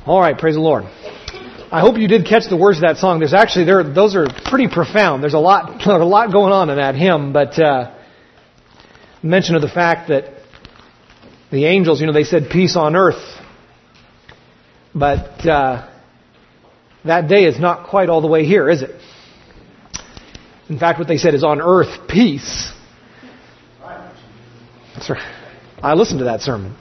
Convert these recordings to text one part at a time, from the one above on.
All right, praise the Lord. I hope you did catch the words of that song. Those are pretty profound. There's a lot going on in that hymn, but mention of the fact that the angels, they said peace on earth, but that day is not quite all the way here, is it? In fact, what they said is on earth peace. That's right. I listened to that sermon.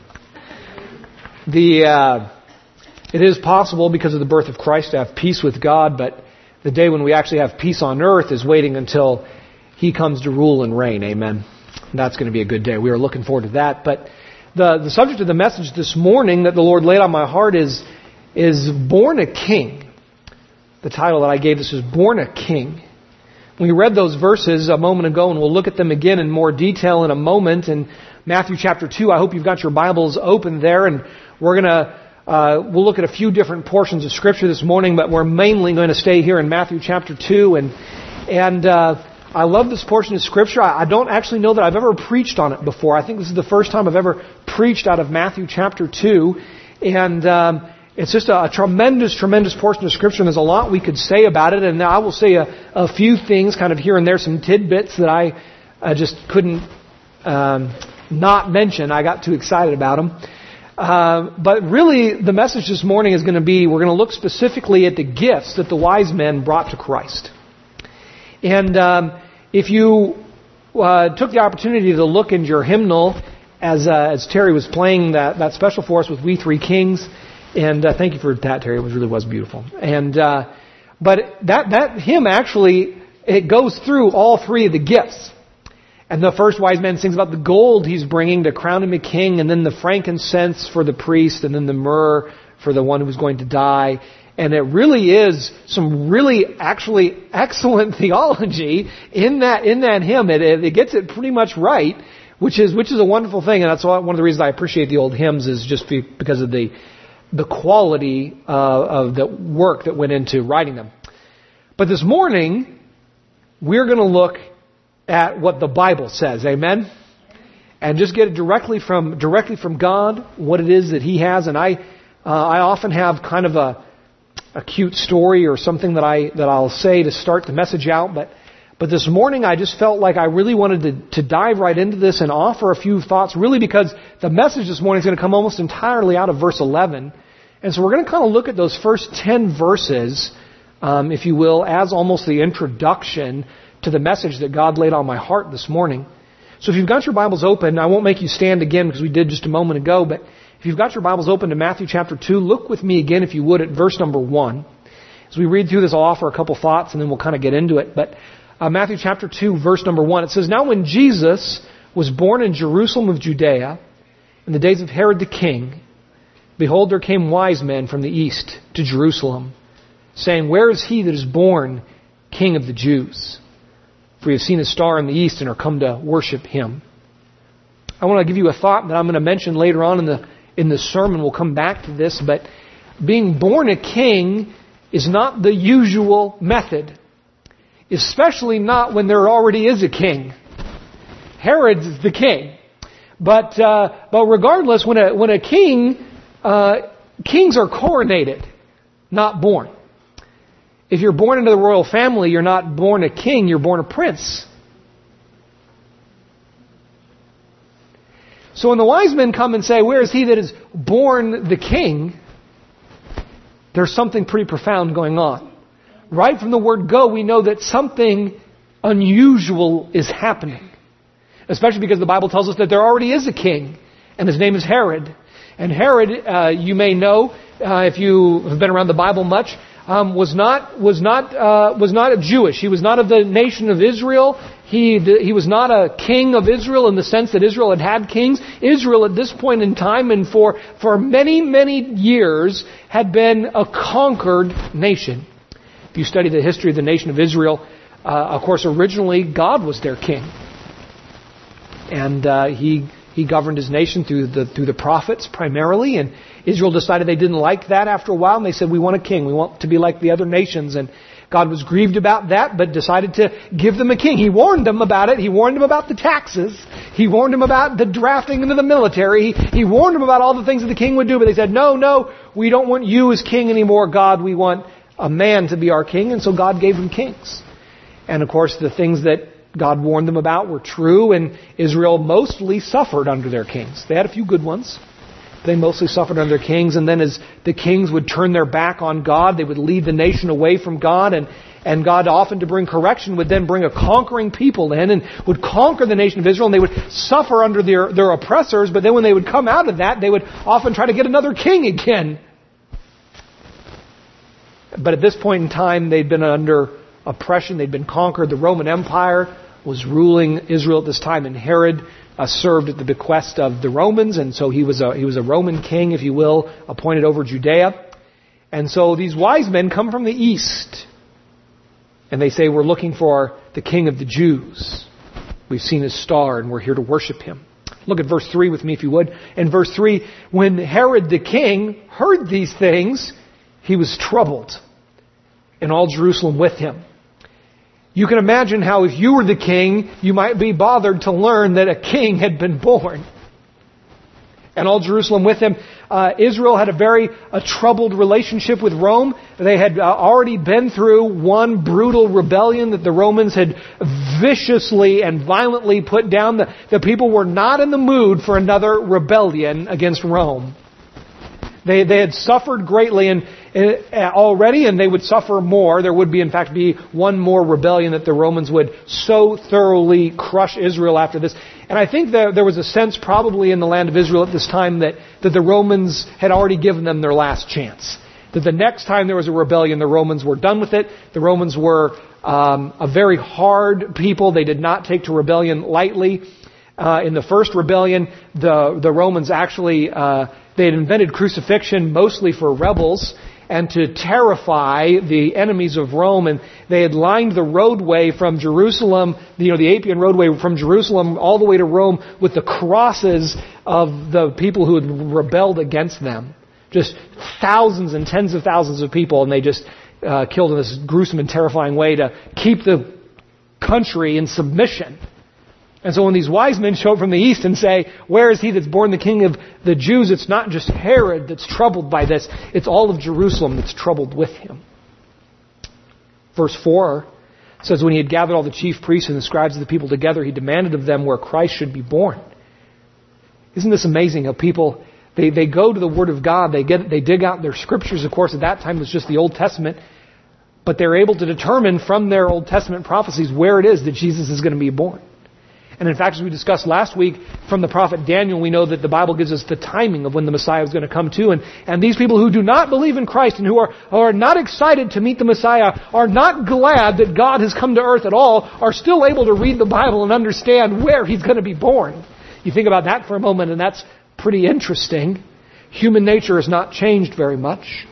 It is possible because of the birth of Christ to have peace with God, but the day when we actually have peace on earth is waiting until He comes to rule and reign. Amen. And that's going to be a good day. We are looking forward to that. But the subject of the message this morning that the Lord laid on my heart is Born a King. The title that I gave this is Born a King. We read those verses a moment ago, and we'll look at them again in more detail in a moment. In Matthew chapter 2, I hope you've got your Bibles open there, and we're going to we'll look at a few different portions of Scripture this morning, but we're mainly going to stay here in Matthew chapter 2. And I love this portion of Scripture. I don't actually know that I've ever preached on it before. I think this is the first time I've ever preached out of Matthew chapter 2. And it's just a tremendous, tremendous portion of Scripture, and there's a lot we could say about it. And I will say a few things kind of here and there, some tidbits that I just couldn't not mention. I got too excited about them. But really, the message this morning is going to be, we're going to look specifically at the gifts that the wise men brought to Christ. And if you took the opportunity to look into your hymnal as Terry was playing that special for us with We Three Kings, and thank you for that, Terry. It really was beautiful. And but that hymn actually, it goes through all three of the gifts. And the first wise man sings about the gold he's bringing to crown him a king, and then the frankincense for the priest, and then the myrrh for the one who's going to die. And it really is some really actually excellent theology in that hymn. It gets it pretty much right, which is a wonderful thing. And that's one of the reasons I appreciate the old hymns, is just because of the quality of the work that went into writing them. But this morning, we're going to look at what the Bible says, amen? And just get it directly from God, what it is that He has. And I often have kind of a cute story or something that I'll say to start the message out. But this morning I just felt like I really wanted to dive right into this and offer a few thoughts, really because the message this morning is going to come almost entirely out of verse 11. And so we're going to kind of look at those first 10 verses, if you will, as almost the introduction to the message that God laid on my heart this morning. So if you've got your Bibles open, I won't make you stand again because we did just a moment ago, but if you've got your Bibles open to Matthew chapter 2, look with me again, if you would, at verse number 1. As we read through this, I'll offer a couple thoughts and then we'll kind of get into it. But Matthew chapter 2, verse number 1, it says, "Now when Jesus was born in Jerusalem of Judea, in the days of Herod the king, behold, there came wise men from the east to Jerusalem, saying, Where is he that is born King of the Jews? For we have seen his star in the east and are come to worship him." I want to give you a thought that I'm going to mention later on in the sermon. We'll come back to this, but being born a king is not the usual method, especially not when there already is a king. Herod's the king. But regardless, when a king, kings are coronated, not born. If you're born into the royal family, you're not born a king, you're born a prince. So when the wise men come and say, "Where is he that is born the king?" there's something pretty profound going on. Right from the word go, we know that something unusual is happening. Especially because the Bible tells us that there already is a king, and his name is Herod. And Herod, you may know, if you have been around the Bible much, was not Jewish. He was not of the nation of Israel. He was not a king of Israel in the sense that Israel had kings. Israel at this point in time and for many, many years had been a conquered nation. If you study the history of the nation of Israel, of course, originally God was their king. And He governed His nation through the prophets primarily, and Israel decided they didn't like that after a while, and they said, "We want a king. We want to be like the other nations." And God was grieved about that, but decided to give them a king. He warned them about it. He warned them about the taxes. He warned them about the drafting into the military. He warned them about all the things that the king would do, but they said, no, we don't want you as king anymore, God. We want a man to be our king. And so God gave them kings. And of course, the things that God warned them about were true, and Israel mostly suffered under their kings. They had a few good ones. They mostly suffered under their kings, and then as the kings would turn their back on God, they would lead the nation away from God, and God, often to bring correction, would then bring a conquering people in and would conquer the nation of Israel, and they would suffer under their oppressors, but then when they would come out of that, they would often try to get another king again. But at this point in time, they'd been under oppression, they'd been conquered. The Roman Empire was ruling Israel at this time, and Herod served at the bequest of the Romans, and so he was a Roman king, if you will, appointed over Judea. And so these wise men come from the east, and they say, we're looking for the King of the Jews. We've seen his star, and we're here to worship him. Look at verse 3 with me, if you would. In verse 3, when Herod the king heard these things, he was troubled, and all Jerusalem with him. You can imagine how if you were the king, you might be bothered to learn that a king had been born. And all Jerusalem with him. Israel had a troubled relationship with Rome. They had already been through one brutal rebellion that the Romans had viciously and violently put down. The people were not in the mood for another rebellion against Rome. They had suffered greatly already, and they would suffer more. There would in fact be one more rebellion that the Romans would so thoroughly crush Israel after this. And I think that there was a sense probably in the land of Israel at this time that the Romans had already given them their last chance. That the next time there was a rebellion, the Romans were done with it. The Romans were a very hard people. They did not take to rebellion lightly. In the first rebellion, the Romans actually they had invented crucifixion mostly for rebels and to terrify the enemies of Rome. And they had lined the roadway from Jerusalem, the Appian roadway from Jerusalem all the way to Rome with the crosses of the people who had rebelled against them. Just thousands and tens of thousands of people, and they just killed in this gruesome and terrifying way to keep the country in submission. And so when these wise men show up from the east and say, where is he that's born the King of the Jews? It's not just Herod that's troubled by this. It's all of Jerusalem that's troubled with him. Verse 4 says, when he had gathered all the chief priests and the scribes of the people together, he demanded of them where Christ should be born. Isn't this amazing how people, they go to the Word of God, they dig out their scriptures. Of course, at that time it was just the Old Testament. But they're able to determine from their Old Testament prophecies where it is that Jesus is going to be born. And in fact, as we discussed last week, from the prophet Daniel, we know that the Bible gives us the timing of when the Messiah is going to come to. And these people who do not believe in Christ and who are not excited to meet the Messiah, are not glad that God has come to earth at all, are still able to read the Bible and understand where he's going to be born. You think about that for a moment, and that's pretty interesting. Human nature has not changed very much.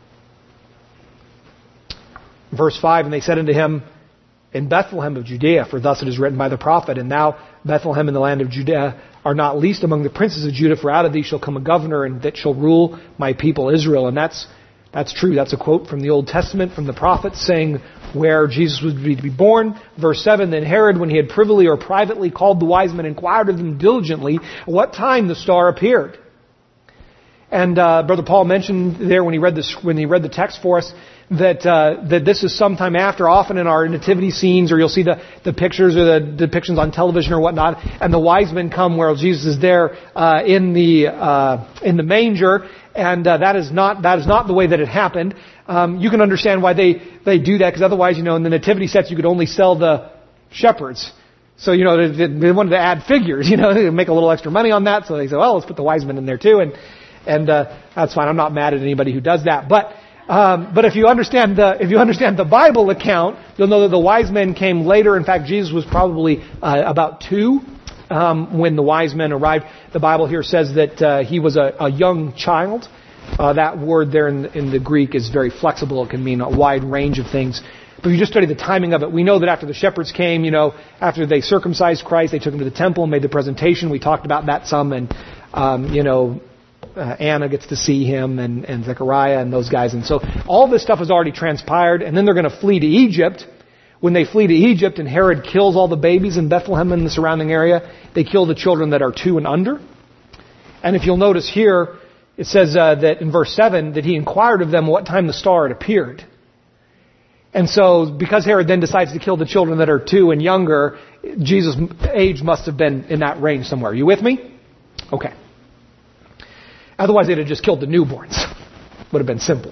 Verse 5, and they said unto him, in Bethlehem of Judea, for thus it is written by the prophet, and thou, Bethlehem in the land of Judea, are not least among the princes of Judah, for out of thee shall come a governor, and that shall rule my people Israel. And that's true. That's a quote from the Old Testament, from the prophets, saying where Jesus was to be born. Verse 7, then Herod, when he had privily or privately called the wise men, inquired of them diligently what time the star appeared. And Brother Paul mentioned there when he read the text for us, that this is sometime after, often in our nativity scenes, or you'll see the pictures or the depictions on television or whatnot, and the wise men come where Jesus is there in the manger, and that is not the way that it happened. You can understand why they do that, because otherwise, in the nativity sets you could only sell the shepherds. So, they wanted to add figures, to make a little extra money on that. So they said, well, let's put the wise men in there too, and that's fine. I'm not mad at anybody who does that, but if you understand the Bible account, you'll know that the wise men came later. In fact, Jesus was probably about 2 when the wise men arrived. The Bible here says that he was a young child. That word there in the Greek is very flexible. It can mean a wide range of things. But if you just study the timing of it, we know that after the shepherds came, after they circumcised Christ, they took him to the temple and made the presentation. We talked about that some, and Anna gets to see him and Zechariah and those guys. And so all this stuff has already transpired. And then they're going to flee to Egypt. When they flee to Egypt and Herod kills all the babies in Bethlehem and the surrounding area, they kill the children that are 2 and under. And if you'll notice here, it says that in verse 7 that he inquired of them what time the star had appeared. And so because Herod then decides to kill the children that are 2 and younger, Jesus' age must have been in that range somewhere. Are you with me? Okay. Otherwise they'd have just killed the newborns. Would have been simpler.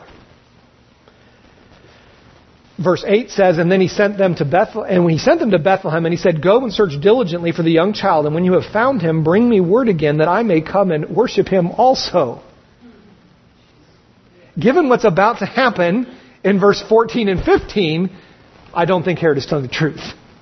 Verse 8 says, and then he sent them to Bethlehem, and when he sent them to Bethlehem, and he said, go and search diligently for the young child, and when you have found him, bring me word again that I may come and worship him also. Given what's about to happen in verse 14 and 15, I don't think Herod is telling the truth.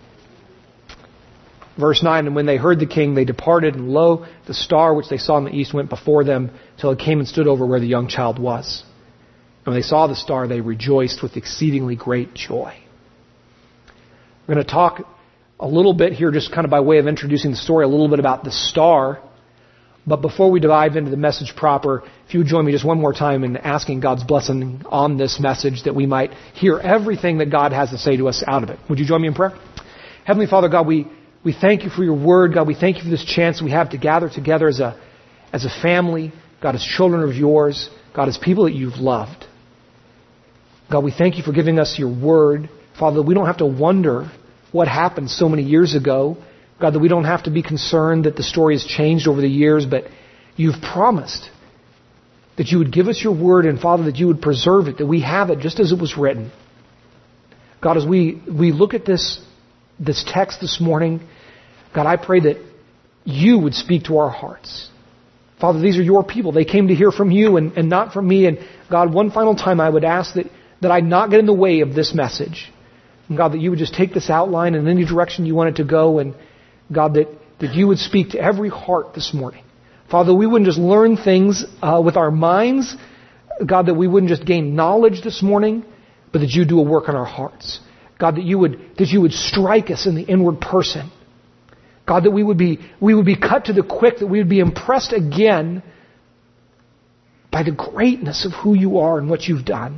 Verse 9, and when they heard the king, they departed, and lo, the star which they saw in the east went before them till it came and stood over where the young child was. And when they saw the star, they rejoiced with exceedingly great joy. We're going to talk a little bit here, just kind of by way of introducing the story, a little bit about the star. But before we dive into the message proper, if you would join me just one more time in asking God's blessing on this message, that we might hear everything that God has to say to us out of it. Would you join me in prayer? Heavenly Father, God, we thank you for your word. God, we thank you for this chance we have to gather together as a family. God, as children of yours. God, as people that you've loved. God, we thank you for giving us your word. Father, that we don't have to wonder what happened so many years ago. God, that we don't have to be concerned that the story has changed over the years, but you've promised that you would give us your word, and Father, that you would preserve it, that we have it just as it was written. God, as we look at this text this morning, God, I pray that you would speak to our hearts. Father, these are your people. They came to hear from you and not from me. And God, one final time I would ask that I not get in the way of this message. And God, that you would just take this outline in any direction you want it to go. And God, that you would speak to every heart this morning. Father, we wouldn't just learn things with our minds. God, that we wouldn't just gain knowledge this morning, but that you do a work on our hearts. God, that you would strike us in the inward person. God, that we would be cut to the quick, that we would be impressed again by the greatness of who you are and what you've done.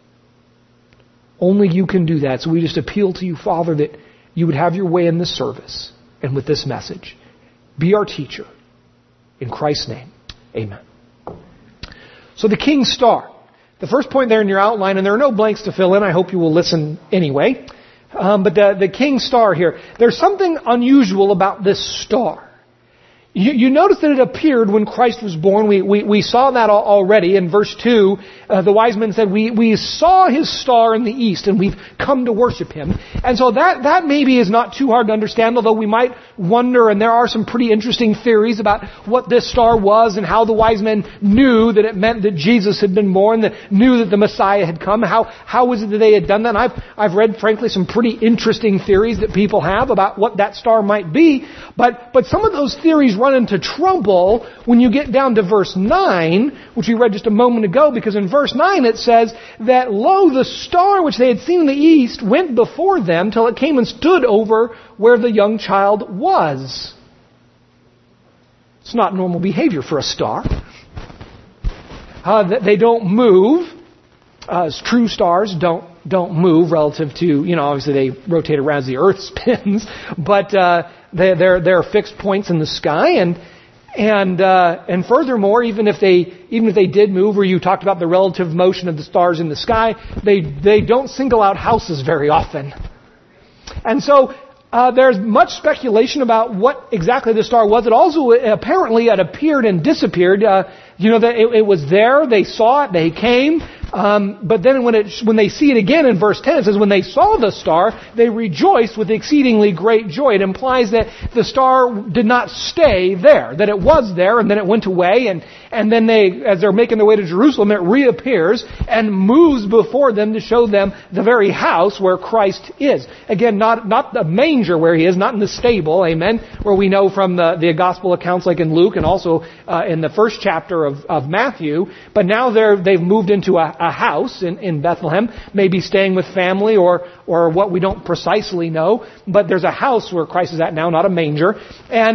Only you can do that. So we just appeal to you, Father, that you would have your way in this service and with this message. Be our teacher. In Christ's name, amen. So the King's Star. The first point there in your outline, and there are no blanks to fill in. I hope you will listen anyway. But the King's Star here. There's something unusual about this star. You notice that it appeared when Christ was born. We saw that already in verse 2. The wise men said, we saw his star in the east and we've come to worship him. And so that maybe is not too hard to understand, although we might wonder, and there are some pretty interesting theories about what this star was and how the wise men knew that it meant that Jesus had been born, that knew that the Messiah had come. How was it that they had done that? And I've read, frankly, some pretty interesting theories that people have about what that star might be. But some of those theories run into trouble when you get down to verse 9, which we read just a moment ago, because in verse 9 it says that, lo, the star which they had seen in the east went before them till it came and stood over where the young child was. It's not normal behavior for a star. They don't move. True stars don't move relative to, obviously they rotate around as the earth spins, but they're fixed points in the sky, and furthermore, even if they did move, or you talked about the relative motion of the stars in the sky, they don't single out houses very often. And so there's much speculation about what exactly the star was. It also apparently had appeared and disappeared. That it was there, they saw it, they came. But then when they see it again in verse 10, it says, when they saw the star, they rejoiced with exceedingly great joy. It implies that the star did not stay there, that it was there and then it went away, and then as they're making their way to Jerusalem, it reappears and moves before them to show them the very house where Christ is. Again, not the manger where he is, not in the stable, amen, where we know from the gospel accounts like in Luke and also in the first chapter of Matthew, but now they've moved into a house in Bethlehem, maybe staying with family or what we don't precisely know, but there's a house where Christ is at now, not a manger. And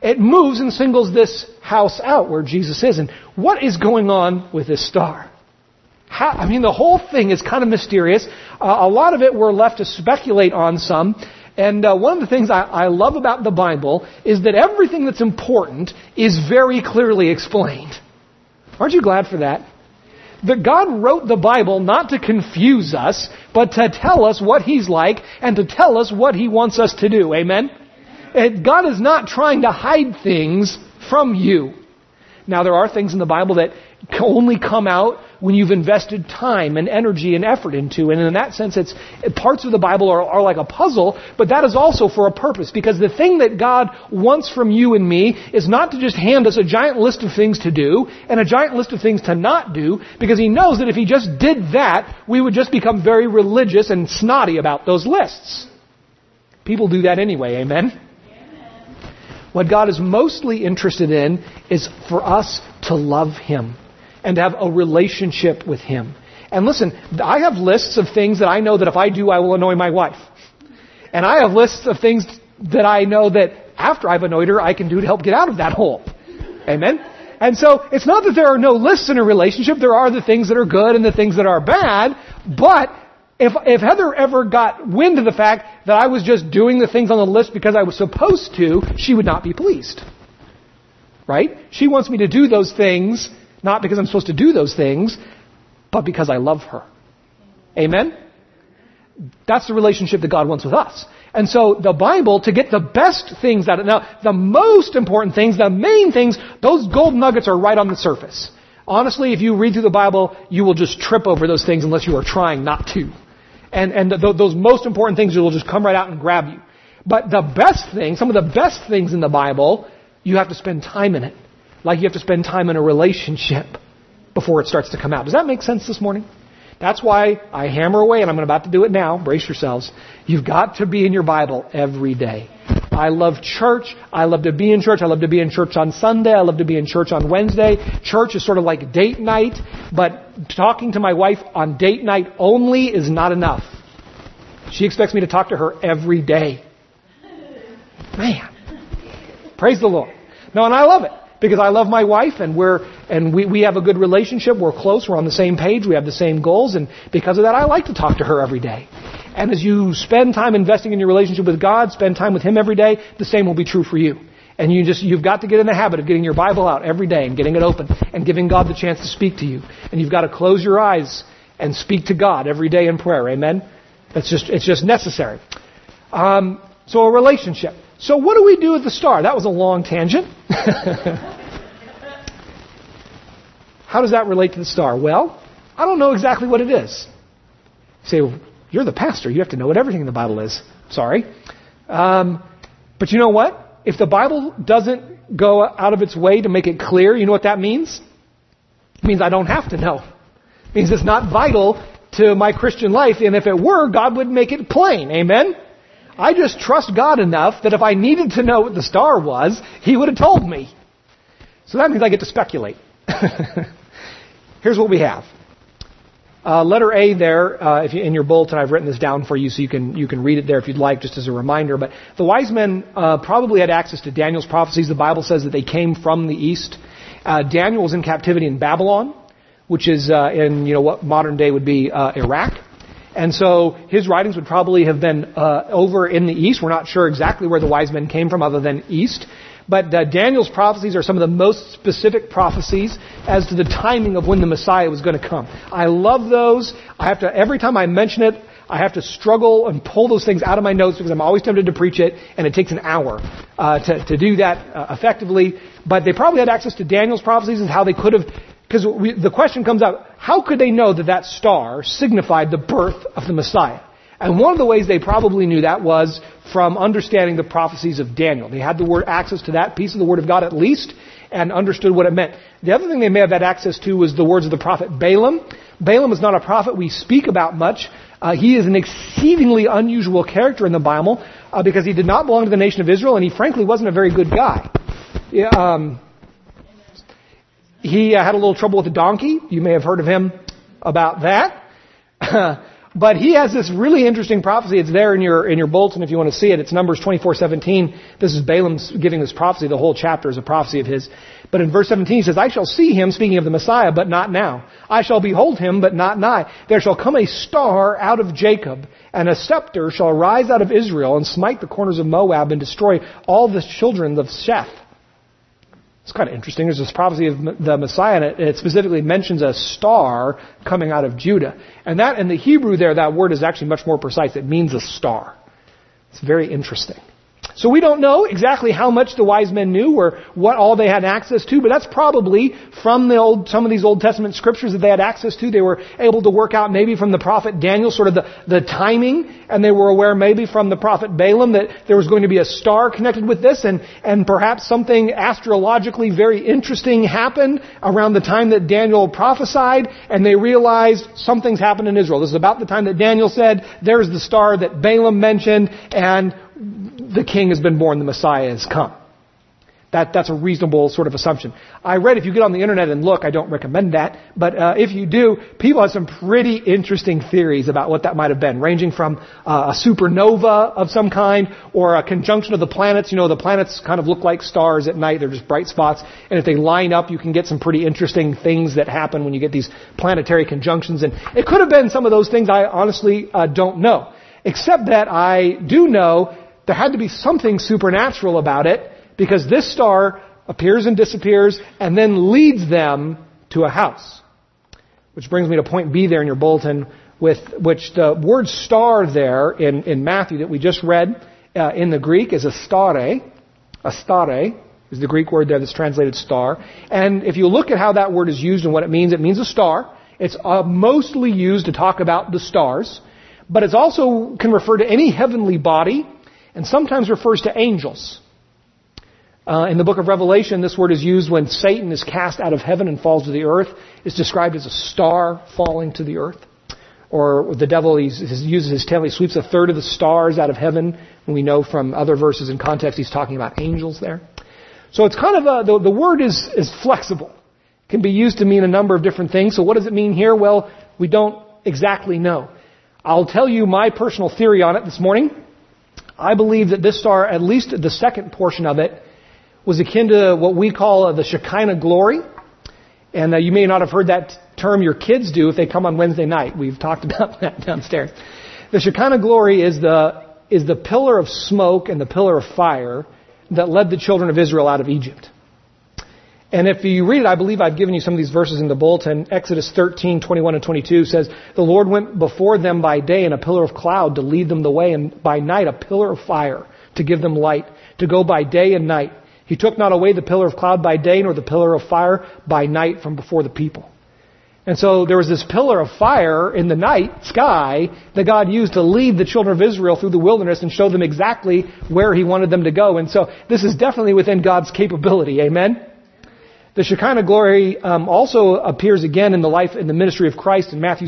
it moves and singles this house out where Jesus is. And what is going on with this star? The whole thing is kind of mysterious. A lot of it we're left to speculate on some. And one of the things I love about the Bible is that everything that's important is very clearly explained. Aren't you glad for that? That God wrote the Bible not to confuse us, but to tell us what He's like and to tell us what He wants us to do. Amen? And God is not trying to hide things from you. Now, there are things in the Bible that can only come out when you've invested time and energy and effort into. And in that sense, parts of the Bible are like a puzzle, but that is also for a purpose. Because the thing that God wants from you and me is not to just hand us a giant list of things to do and a giant list of things to not do, because He knows that if He just did that, we would just become very religious and snotty about those lists. People do that anyway, amen? What God is mostly interested in is for us to love Him and to have a relationship with Him. And listen, I have lists of things that I know that if I do, I will annoy my wife. And I have lists of things that I know that after I've annoyed her, I can do to help get out of that hole. Amen? And so, it's not that there are no lists in a relationship. There are the things that are good and the things that are bad. But if Heather ever got wind of the fact that I was just doing the things on the list because I was supposed to, she would not be pleased. Right? She wants me to do those things, not because I'm supposed to do those things, but because I love her. Amen? That's the relationship that God wants with us. And so the Bible, to get the best things out of it, now the most important things, the main things, those gold nuggets are right on the surface. Honestly, if you read through the Bible, you will just trip over those things unless you are trying not to. And those most important things will just come right out and grab you. But the best thing, some of the best things in the Bible, you have to spend time in it. Like you have to spend time in a relationship before it starts to come out. Does that make sense this morning? That's why I hammer away, and I'm about to do it now. Brace yourselves. You've got to be in your Bible every day. I love church. I love to be in church. I love to be in church on Sunday. I love to be in church on Wednesday. Church is sort of like date night, but talking to my wife on date night only is not enough. She expects me to talk to her every day. Man. Praise the Lord. No, and I love it. Because I love my wife and we have a good relationship. We're close. We're on the same page. We have the same goals. And because of that, I like to talk to her every day. And as you spend time investing in your relationship with God, spend time with Him every day, the same will be true for you. And you've got to get in the habit of getting your Bible out every day and getting it open and giving God the chance to speak to you. And you've got to close your eyes and speak to God every day in prayer. Amen? It's just necessary. So a relationship. So what do we do with the star? That was a long tangent. How does that relate to the star? Well, I don't know exactly what it is. You say, well, you're the pastor. You have to know what everything in the Bible is. Sorry. But you know what? If the Bible doesn't go out of its way to make it clear, you know what that means? It means I don't have to know. It means it's not vital to my Christian life. And if it were, God would make it plain. Amen? I just trust God enough that if I needed to know what the star was, He would have told me. So that means I get to speculate. Here's what we have. Letter A there, if you, in your bulletin, I've written this down for you so you can read it there if you'd like, just as a reminder. But the wise men probably had access to Daniel's prophecies. The Bible says that they came from the east. Daniel was in captivity in Babylon, which is in what modern day would be Iraq. And so his writings would probably have been over in the east. We're not sure exactly where the wise men came from other than east. But Daniel's prophecies are some of the most specific prophecies as to the timing of when the Messiah was going to come. I love those. Every time I mention it, I have to struggle and pull those things out of my notes because I'm always tempted to preach it, and it takes an hour to do that effectively. But they probably had access to Daniel's prophecies and how they could have... Because the question comes up, how could they know that star signified the birth of the Messiah? And one of the ways they probably knew that was from understanding the prophecies of Daniel. They had access to that piece of the Word of God at least, and understood what it meant. The other thing they may have had access to was the words of the prophet Balaam. Balaam is not a prophet we speak about much. He is an exceedingly unusual character in the Bible because he did not belong to the nation of Israel, and he frankly wasn't a very good guy. He had a little trouble with a donkey. You may have heard of him about that. But he has this really interesting prophecy. It's there in your bulletin if you want to see it. It's Numbers 24:17. This is Balaam's giving this prophecy. The whole chapter is a prophecy of his. But in verse 17 he says, I shall see him, speaking of the Messiah, but not now. I shall behold him, but not nigh. There shall come a star out of Jacob, and a scepter shall arise out of Israel, and smite the corners of Moab, and destroy all the children of Sheth. It's kind of interesting. There's this prophecy of the Messiah, and it specifically mentions a star coming out of Judah. And that, in the Hebrew there, that word is actually much more precise. It means a star. It's very interesting. So we don't know exactly how much the wise men knew or what all they had access to, but that's probably from some of these Old Testament scriptures that they had access to. They were able to work out maybe from the prophet Daniel sort of the timing, and they were aware maybe from the prophet Balaam that there was going to be a star connected with this, and perhaps something astrologically very interesting happened around the time that Daniel prophesied, and they realized something's happened in Israel. This is about the time that Daniel said, there's the star that Balaam mentioned, and the king has been born, the Messiah has come. That's a reasonable sort of assumption. I read, if you get on the internet and look, I don't recommend that, but if you do, people have some pretty interesting theories about what that might have been, ranging from a supernova of some kind, or a conjunction of the planets. You know, the planets kind of look like stars at night. They're just bright spots. And if they line up, you can get some pretty interesting things that happen when you get these planetary conjunctions. And it could have been some of those things. I honestly don't know. Except that I do know there had to be something supernatural about it, because this star appears and disappears and then leads them to a house. Which brings me to point B there in your bulletin, with which the word star there in Matthew that we just read in the Greek is astare. Astare is the Greek word there that's translated star. And if you look at how that word is used and what it means a star. It's mostly used to talk about the stars. But it also can refer to any heavenly body, and sometimes refers to angels. In the book of Revelation, this word is used when Satan is cast out of heaven and falls to the earth. It's described as a star falling to the earth. Or the devil, he uses his tail, he sweeps a third of the stars out of heaven. And we know from other verses in context, he's talking about angels there. So it's kind of the word is flexible. It can be used to mean a number of different things. So what does it mean here? Well, we don't exactly know. I'll tell you my personal theory on it this morning. I believe that this star, at least the second portion of it, was akin to what we call the Shekinah glory. And you may not have heard that term. Your kids do if they come on Wednesday night. We've talked about that downstairs. The Shekinah glory is the pillar of smoke and the pillar of fire that led the children of Israel out of Egypt. And if you read it, I believe I've given you some of these verses in the bulletin. Exodus 13, 21 and 22 says, the Lord went before them by day in a pillar of cloud to lead them the way, and by night a pillar of fire to give them light, to go by day and night. He took not away the pillar of cloud by day, nor the pillar of fire by night from before the people. And so there was this pillar of fire in the night sky that God used to lead the children of Israel through the wilderness and show them exactly where He wanted them to go. And so this is definitely within God's capability. Amen? The Shekinah glory also appears again in the ministry of Christ in Matthew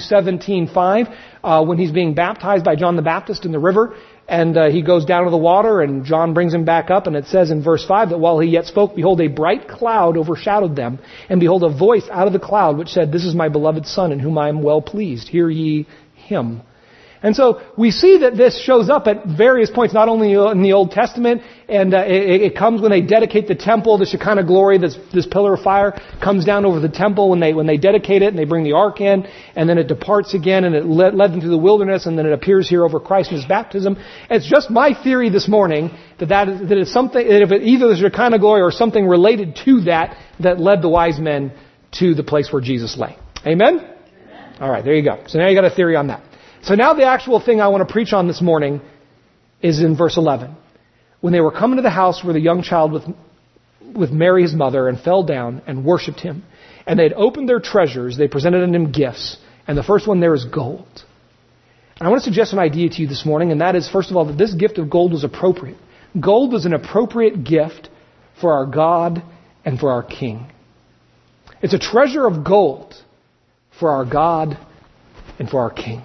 17:5, when He's being baptized by John the Baptist in the river, and he goes down to the water, and John brings him back up, and it says in verse 5 that while he yet spoke, behold, a bright cloud overshadowed them, and behold, a voice out of the cloud which said, this is my beloved Son, in whom I am well pleased. Hear ye him. And so we see that this shows up at various points, not only in the Old Testament, and it comes when they dedicate the temple. The Shekinah glory, this pillar of fire, comes down over the temple when they dedicate it and they bring the ark in, and then it departs again, and it led them through the wilderness, and then it appears here over Christ in His baptism. And it's just my theory this morning that it's something, that if it either the Shekinah glory or something related to that led the wise men to the place where Jesus lay. Amen? All right, there you go. So now you got a theory on that. So now the actual thing I want to preach on this morning is in verse 11. When they were coming to the house where the young child with Mary his mother, and fell down and worshipped Him. And they had opened their treasures, they presented unto Him gifts. And the first one there is gold. And I want to suggest an idea to you this morning, and that is, first of all, that this gift of gold was appropriate. Gold was an appropriate gift for our God and for our King. It's a treasure of gold for our God and for our King.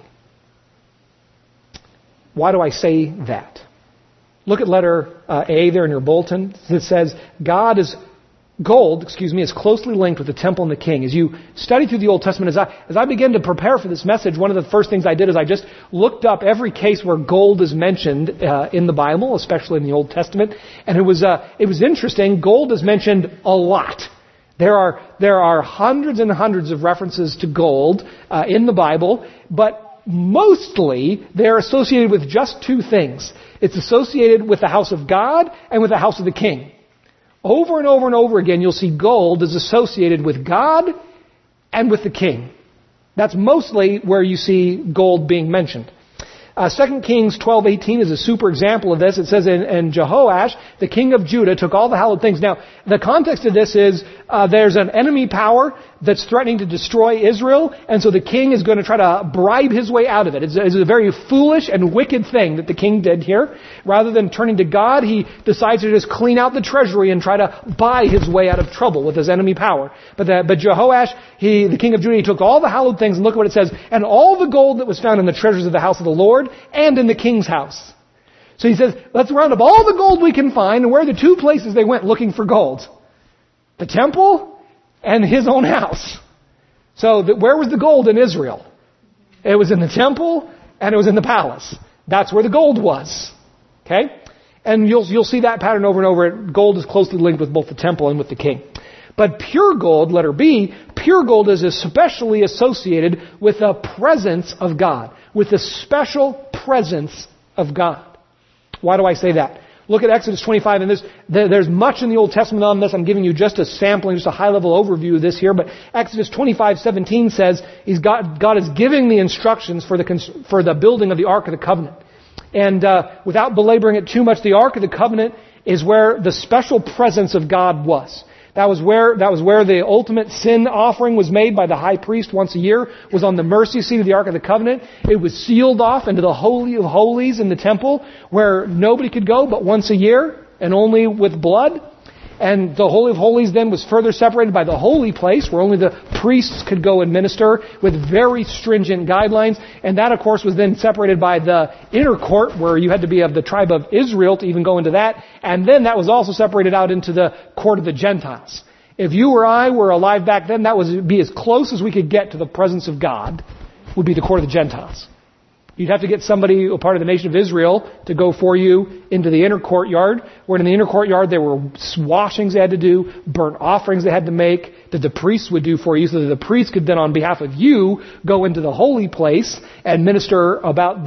Why do I say that? Look at letter A there in your bulletin. It says, God is Gold, is closely linked with the temple and the king. As you study through the Old Testament, as I began to prepare for this message, one of the first things I did is I just looked up every case where gold is mentioned in the Bible, especially in the Old Testament. And it was interesting. Gold is mentioned a lot. There are hundreds and hundreds of references to gold in the Bible, but mostly they're associated with just two things. It's associated with the house of God and with the house of the king. Over and over and over again, you'll see gold is associated with God and with the king. That's mostly where you see gold being mentioned. 2 Kings 12:18 is a super example of this. It says, and Jehoash, the king of Judah, took all the hallowed things. Now, the context of this is there's an enemy power that's threatening to destroy Israel, and so the king is going to try to bribe his way out of it. It's a very foolish and wicked thing that the king did here. Rather than turning to God, he decides to just clean out the treasury and try to buy his way out of trouble with his enemy power. But Jehoash, the king of Judah, he took all the hallowed things, and look at what it says, and all the gold that was found in the treasures of the house of the Lord and in the king's house. So he says, let's round up all the gold we can find, and where are the two places they went looking for gold? The temple and his own house. So where was the gold in Israel? It was in the temple and it was in the palace. That's where the gold was. Okay? And you'll see that pattern over and over. Gold is closely linked with both the temple and with the king. But pure gold, letter B, pure gold is especially associated with the presence of God. With the special presence of God. Why do I say that? Look at Exodus 25, and there's much in the Old Testament on this. I'm giving you just a sampling, just a high-level overview of this here. But Exodus 25:17 says God is giving the instructions for the building of the Ark of the Covenant. And without belaboring it too much, the Ark of the Covenant is where the special presence of God was. That was where the ultimate sin offering was made by the high priest once a year, was on the mercy seat of the Ark of the Covenant. It was sealed off into the Holy of Holies in the temple, where nobody could go but once a year, and only with blood. And the Holy of Holies then was further separated by the holy place, where only the priests could go and minister, with very stringent guidelines. And that, of course, was then separated by the inner court, where you had to be of the tribe of Israel to even go into that. And then that was also separated out into the court of the Gentiles. If you or I were alive back then, that would be as close as we could get to the presence of God, would be the court of the Gentiles. You'd have to get somebody, a part of the nation of Israel, to go for you into the inner courtyard, where in the inner courtyard there were washings they had to do, burnt offerings they had to make, that the priests would do for you, so that the priests could then, on behalf of you, go into the holy place and minister about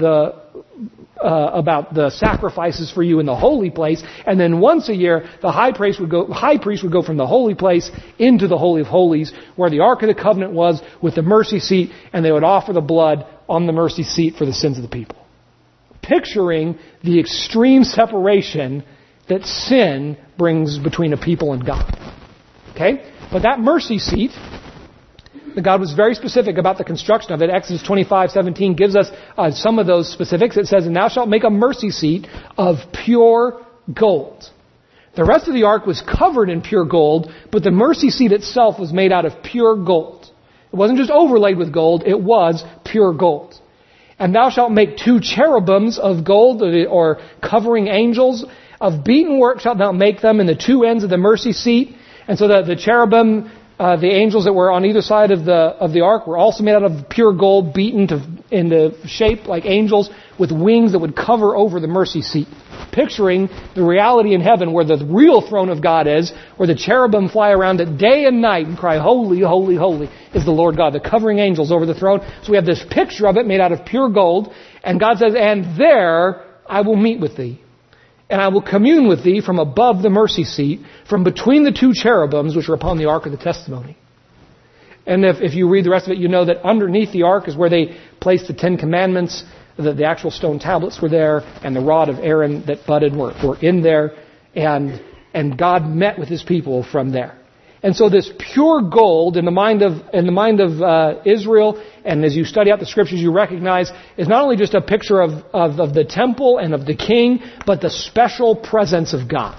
the sacrifices for you in the holy place. And then once a year, the high priest would go from the holy place into the Holy of Holies, where the Ark of the Covenant was, with the mercy seat, and they would offer the blood on the mercy seat for the sins of the people. Picturing the extreme separation that sin brings between a people and God. Okay? But that mercy seat, God was very specific about the construction of it. Exodus 25:17 gives us some of those specifics. It says, and thou shalt make a mercy seat of pure gold. The rest of the ark was covered in pure gold, but the mercy seat itself was made out of pure gold. It wasn't just overlaid with gold, it was pure gold. And thou shalt make 2 cherubims of gold, or covering angels. Of beaten work shalt thou make them in the 2 ends of the mercy seat. And so the cherubim, the angels that were on either side of the ark, were also made out of pure gold, beaten into shape like angels, with wings that would cover over the mercy seat. Picturing the reality in heaven where the real throne of God is, where the cherubim fly around it day and night and cry, holy, holy, holy is the Lord God, the covering angels over the throne. So we have this picture of it made out of pure gold, and God says, and there I will meet with thee, and I will commune with thee from above the mercy seat, from between the 2 cherubims which are upon the ark of the testimony. And if you read the rest of it, you know that underneath the ark is where they placed the 10 Commandments. The actual stone tablets were there, and the rod of Aaron that budded were in there, and God met with His people from there. And so this pure gold in the mind of Israel, and as you study out the scriptures, you recognize is not only just a picture of the temple and of the king, but the special presence of God.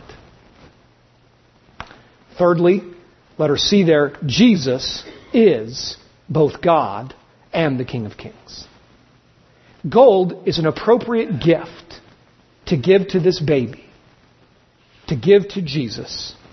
Thirdly, letter C there, Jesus is both God and the King of Kings. Gold is an appropriate gift to give to this baby, to give to Jesus,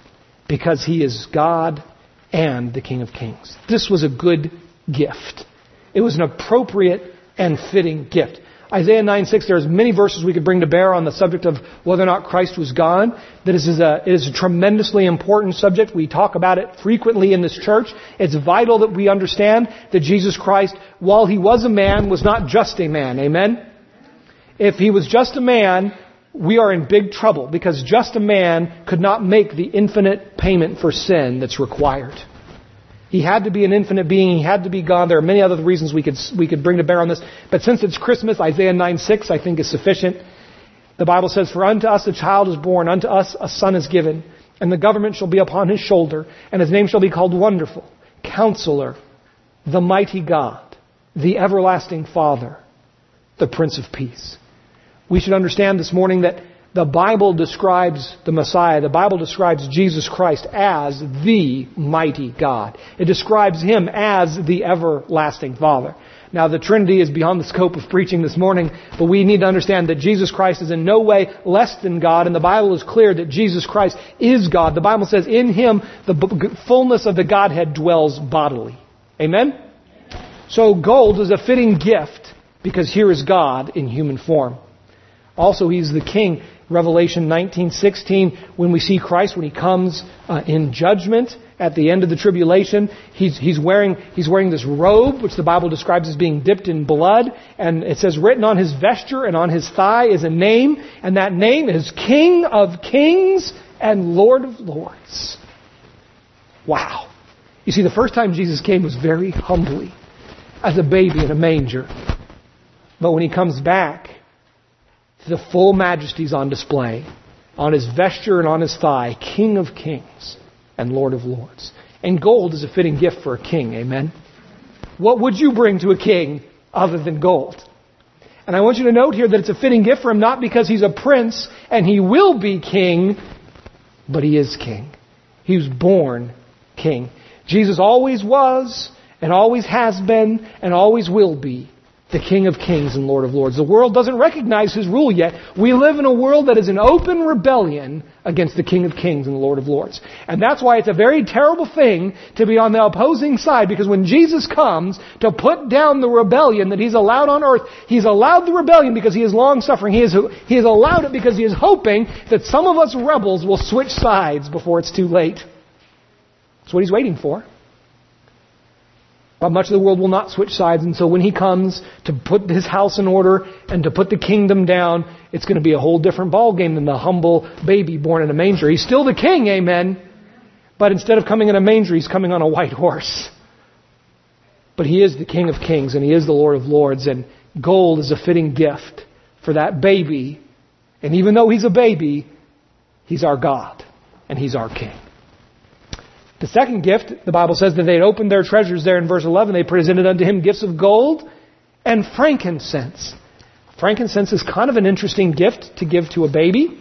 because he is God and the King of Kings. This was a good gift. It was an appropriate and fitting gift. Isaiah 9:6, there's many verses we could bring to bear on the subject of whether or not Christ was God. That it is a tremendously important subject. We talk about it frequently in this church. It's vital that we understand that Jesus Christ, while he was a man, was not just a man. Amen? If he was just a man, we are in big trouble, because just a man could not make the infinite payment for sin that's required. He had to be an infinite being. He had to be God. There are many other reasons we could bring to bear on this. But since it's Christmas, Isaiah 9:6 I think is sufficient. The Bible says, "For unto us a child is born, unto us a son is given, and the government shall be upon his shoulder, and his name shall be called Wonderful, Counselor, the Mighty God, the Everlasting Father, the Prince of Peace." We should understand this morning that the Bible describes the Messiah, the Bible describes Jesus Christ as the mighty God. It describes him as the everlasting Father. Now, the Trinity is beyond the scope of preaching this morning, but we need to understand that Jesus Christ is in no way less than God, and the Bible is clear that Jesus Christ is God. The Bible says in him the fullness of the Godhead dwells bodily. Amen? So gold is a fitting gift because here is God in human form. Also, he's the King. Revelation 19:16, when we see Christ, when he comes in judgment at the end of the tribulation, he's wearing this robe, which the Bible describes as being dipped in blood, and it says written on his vesture and on his thigh is a name, and that name is King of Kings and Lord of Lords. Wow. You see, the first time Jesus came was very humbly, as a baby in a manger. But when he comes back, the full majesty is on display, on his vesture and on his thigh, King of Kings and Lord of Lords. And gold is a fitting gift for a king, amen? What would you bring to a king other than gold? And I want you to note here that it's a fitting gift for him, not because he's a prince and he will be king, but he is king. He was born king. Jesus always was and always has been and always will be the King of Kings and Lord of Lords. The world doesn't recognize his rule yet. We live in a world that is in open rebellion against the King of Kings and the Lord of Lords. And that's why it's a very terrible thing to be on the opposing side, because when Jesus comes to put down the rebellion that he's allowed on earth, he's allowed the rebellion because he is long-suffering. He has allowed it because he is hoping that some of us rebels will switch sides before it's too late. That's what he's waiting for. But much of the world will not switch sides, and so when he comes to put his house in order and to put the kingdom down, it's going to be a whole different ballgame than the humble baby born in a manger. He's still the king, amen, but instead of coming in a manger, he's coming on a white horse. But he is the King of Kings and he is the Lord of Lords, and gold is a fitting gift for that baby. And even though he's a baby, he's our God and he's our King. The second gift, the Bible says that they had opened their treasures there in verse 11. They presented unto him gifts of gold and frankincense. Frankincense is kind of an interesting gift to give to a baby.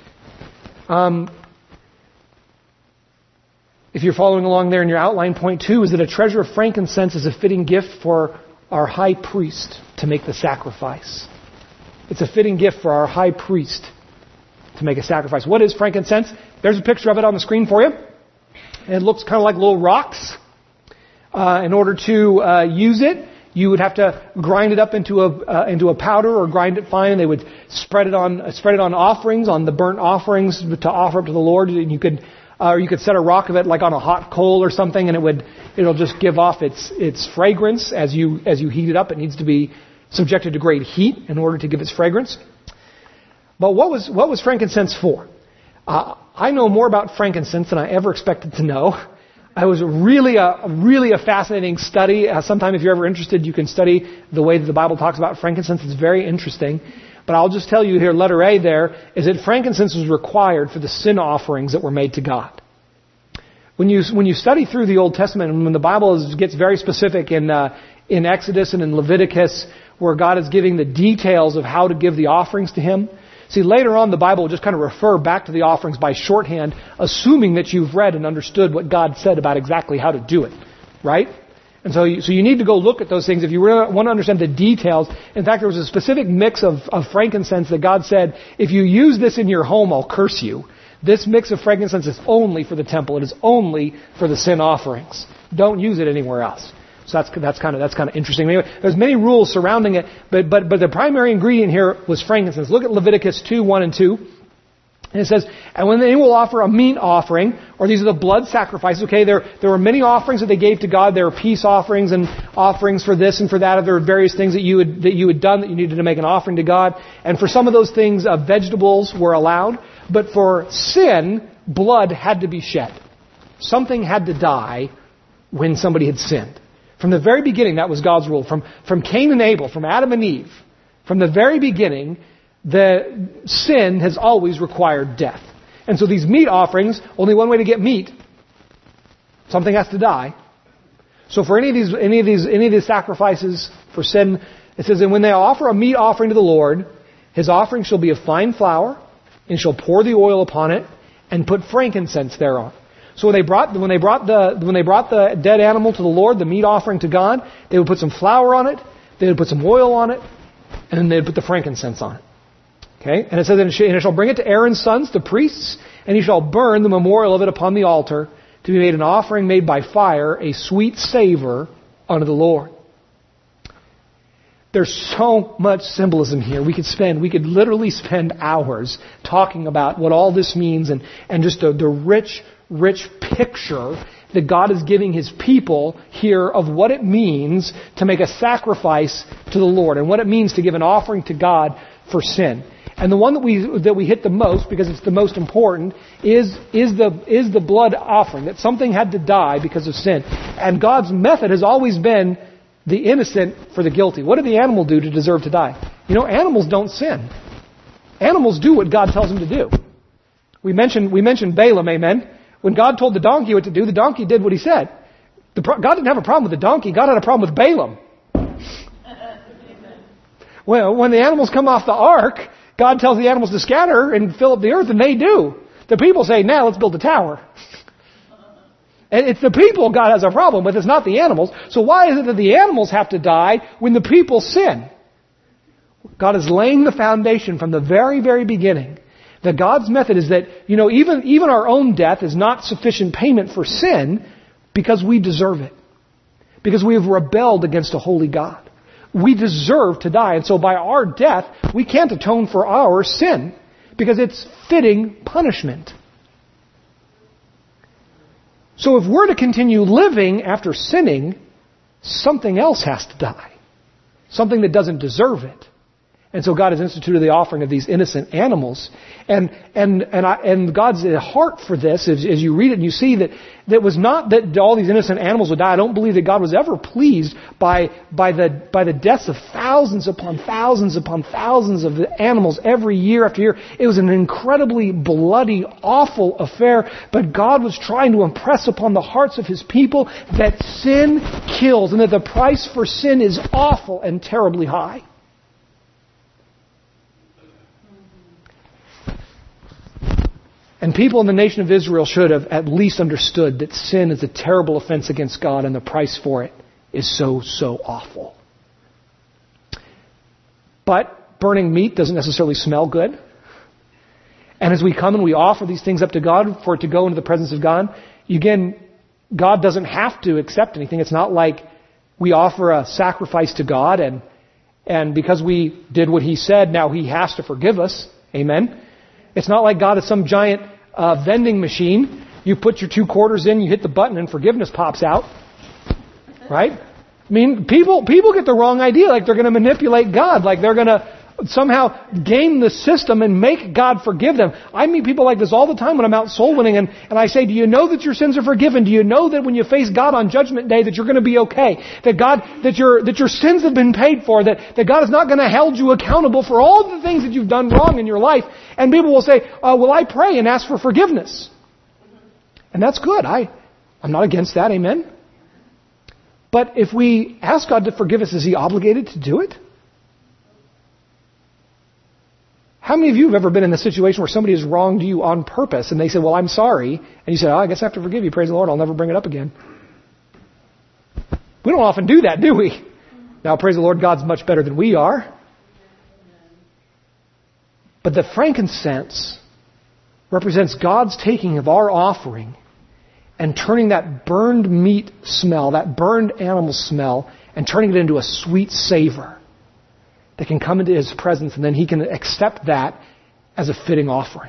If you're following along there in your outline, point 2 is that a treasure of frankincense is a fitting gift for our high priest to make the sacrifice. It's a fitting gift for our high priest to make a sacrifice. What is frankincense? There's a picture of it on the screen for you. It looks kind of like little rocks. In order to use it, you would have to grind it up into a powder or grind it fine, and they would spread it on offerings, on the burnt offerings to offer up to the Lord. And you could set a rock of it like on a hot coal or something, and it'll just give off its fragrance as you heat it up. It needs to be subjected to great heat in order to give its fragrance. But what was frankincense for? I know more about frankincense than I ever expected to know. It was really a fascinating study. Sometime if you're ever interested, you can study the way that the Bible talks about frankincense. It's very interesting. But I'll just tell you here, letter A there, is that frankincense was required for the sin offerings that were made to God. When you study through the Old Testament, and when the Bible gets very specific in Exodus and in Leviticus, where God is giving the details of how to give the offerings to Him. See, later on, the Bible will just kind of refer back to the offerings by shorthand, assuming that you've read and understood what God said about exactly how to do it. Right? And so you need to go look at those things if you really want to understand the details. In fact, there was a specific mix of frankincense that God said, if you use this in your home, I'll curse you. this mix of frankincense is only for the temple. It is only for the sin offerings. Don't use it anywhere else. So that's kind of interesting. Anyway, there's many rules surrounding it, but the primary ingredient here was frankincense. Look at Leviticus 2:1 and 2. And it says, and when they will offer a meat offering, or these are the blood sacrifices, okay, there were many offerings that they gave to God. There were peace offerings and offerings for this and for that. There were various things that you had done that you needed to make an offering to God. And for some of those things, vegetables were allowed. But for sin, blood had to be shed. Something had to die when somebody had sinned. From the very beginning, that was God's rule. From Cain and Abel, from Adam and Eve, from the very beginning, the sin has always required death. And so these meat offerings, only one way to get meat, something has to die. So for any of these sacrifices for sin, it says, and when they offer a meat offering to the Lord, his offering shall be of fine flour, and shall pour the oil upon it, and put frankincense thereon. So when they brought the dead animal to the Lord, the meat offering to God, they would put some flour on it, they would put some oil on it, and then they'd put the frankincense on it. Okay? And it says, and it shall bring it to Aaron's sons, the priests, and he shall burn the memorial of it upon the altar, to be made an offering made by fire, a sweet savor unto the Lord. There's so much symbolism here. We could literally spend hours talking about what all this means and just the rich picture that God is giving His people here of what it means to make a sacrifice to the Lord and what it means to give an offering to God for sin. And the one that we hit the most, because it's the most important, is the blood offering. That something had to die because of sin. And God's method has always been the innocent for the guilty. What did the animal do to deserve to die? You know, animals don't sin. Animals do what God tells them to do. We mentioned Balaam, amen? When God told the donkey what to do, the donkey did what He said. God didn't have a problem with the donkey. God had a problem with Balaam. Well, when the animals come off the ark, God tells the animals to scatter and fill up the earth, and they do. The people say, now let's build a tower. And it's the people God has a problem with, it's not the animals. So why is it that the animals have to die when the people sin? God is laying the foundation from the very, very beginning. That God's method is that, you know, even our own death is not sufficient payment for sin because we deserve it. Because we have rebelled against a holy God. We deserve to die. And so by our death, we can't atone for our sin because it's fitting punishment. So if we're to continue living after sinning, something else has to die. Something that doesn't deserve it. And so God has instituted the offering of these innocent animals. And God's heart for this, as you read it and you see that was not that all these innocent animals would die. I don't believe that God was ever pleased by the deaths of thousands upon thousands upon thousands of animals every year after year. It was an incredibly bloody, awful affair. But God was trying to impress upon the hearts of His people that sin kills and that the price for sin is awful and terribly high. And people in the nation of Israel should have at least understood that sin is a terrible offense against God and the price for it is so, so awful. But burning meat doesn't necessarily smell good. And as we come and we offer these things up to God for it to go into the presence of God, again, God doesn't have to accept anything. It's not like we offer a sacrifice to God and because we did what He said, now He has to forgive us. Amen? It's not like God is some giant vending machine. You put your 2 quarters in, you hit the button, and forgiveness pops out. Right? I mean, people get the wrong idea, like they're going to manipulate God, like they're going to somehow game the system and make God forgive them. I meet people like this all the time when I'm out soul winning, and I say, do you know that your sins are forgiven? Do you know that when you face God on Judgment Day that you're going to be okay? That your sins have been paid for, that God is not going to hold you accountable for all the things that you've done wrong in your life. And people will say, well, I pray and ask for forgiveness. And that's good. I'm not against that, amen? But if we ask God to forgive us, is He obligated to do it? How many of you have ever been in the situation where somebody has wronged you on purpose and they say, well, I'm sorry. And you say, I guess I have to forgive you. Praise the Lord. I'll never bring it up again. We don't often do that, do we? Now, praise the Lord, God's much better than we are. But the frankincense represents God's taking of our offering and turning that burned meat smell, that burned animal smell, and turning it into a sweet savor that can come into His presence, and then He can accept that as a fitting offering.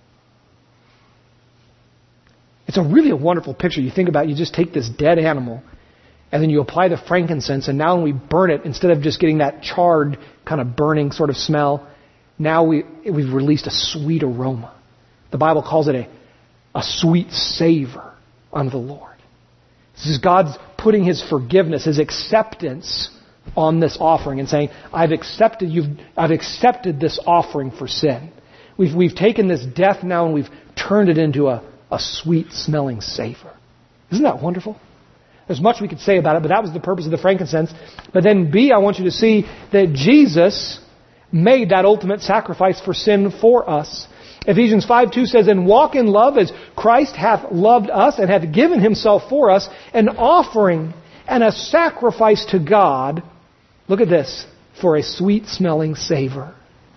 It's really a wonderful picture. You think about it, you just take this dead animal, and then you apply the frankincense, and now when we burn it, instead of just getting that charred kind of burning sort of smell, now we've released a sweet aroma. The Bible calls it a sweet savor unto the Lord. This is God's putting His forgiveness, His acceptance on this offering and saying, I've accepted this offering for sin. We've taken this death now and we've turned it into a sweet smelling savor. Isn't that wonderful? There's much we could say about it, but that was the purpose of the frankincense. But then B, I want you to see that Jesus made that ultimate sacrifice for sin for us. Ephesians 5:2 says, and walk in love as Christ hath loved us and hath given Himself for us, an offering and a sacrifice to God. Look at this, for a sweet smelling savor.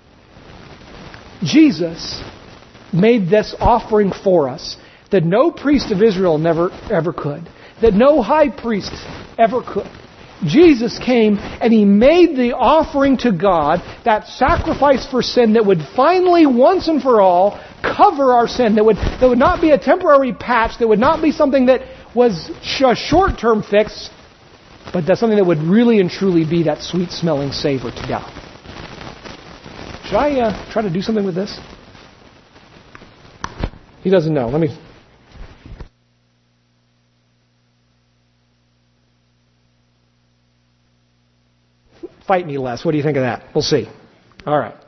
Jesus made this offering for us that no priest of Israel never ever could, that no high priest ever could. Jesus came and He made the offering to God, that sacrifice for sin that would finally, once and for all, cover our sin. That would not be a temporary patch. That would not be something that was a short-term fix, but that's something that would really and truly be that sweet-smelling savor to God. Should I try to do something with this? He doesn't know. Let me... Fight me, Les. What do you think of that? We'll see. All right.